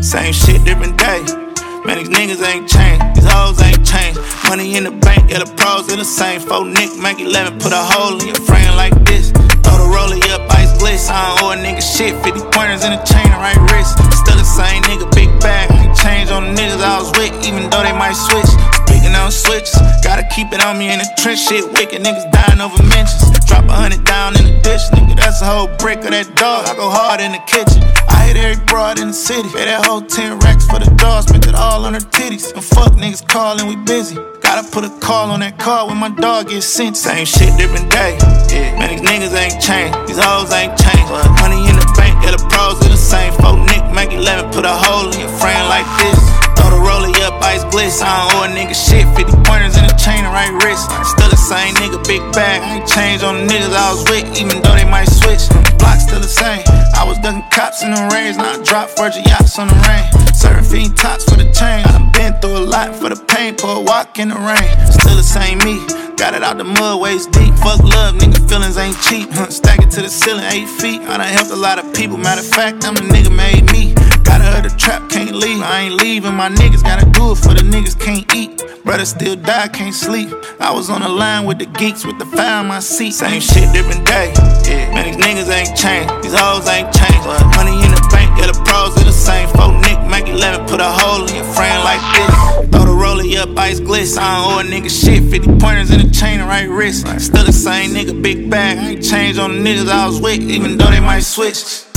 Same shit, different day. Man, these niggas ain't changed, these hoes ain't changed. Money in the bank, yeah, the pros are the same. 4 Nick, make 11, put a hole in your frame like this. Throw the roller up, ice bliss. I don't owe a nigga shit. 50 pointers in a chain, right wrist. Still the same nigga, big bag. I ain't changed on the niggas I was with, even though they might switch. Speaking on switches, gotta keep it on me in the trench. Shit wicked, niggas dying over mentions. Drop 100 down in the dish, nigga, that's a whole brick of that dog. I go hard in the kitchen. I hit every broad in the city. Pay that whole 10 racks for the dog, spent it all on her titties. And fuck niggas calling, we busy. Gotta put a call on that car when my dog gets sent. Same shit, different day. Yeah. Man, these niggas ain't changed, these hoes ain't changed. Money in the bank, yeah, the pros are the same. 4 Nick, make 11, put a hole in your frame like this. Throw the roller up, ice bliss. I don't owe a nigga shit. 50 pointers in a chain, right wrist. Still the same nigga, big bag. I ain't changed on the niggas I was with, even though they might switch. Block still the same. I was ducking cops in the range, now I drop Virgin yachts on the rain. Serving fiend tops for the chain. I done been through a lot for the pain, pour a walk in the rain. Still the same me, got it out the mud waist deep. Fuck love, nigga, feelings ain't cheap. Stack it to the ceiling, 8 feet. I done helped a lot of people, matter of fact, I'm the nigga made me. Gotta hurt the trap, can't leave. I ain't leaving, my niggas gotta do it for the niggas can't eat. Brother still die, can't sleep. I was on the line with the geeks with the fire in my seat. Same shit, different day. Yeah. Man, these niggas ain't changed, these hoes ain't changed. Money in the bank, yeah, the pros are the same. 4 Nick, make 11, put a hole in your frame like this. Throw the roller up, ice bliss. I don't owe a nigga shit. 50 pointers in a chain, right wrist. Still the same nigga, big bag. I ain't changed on the niggas I was with, even though they might switch.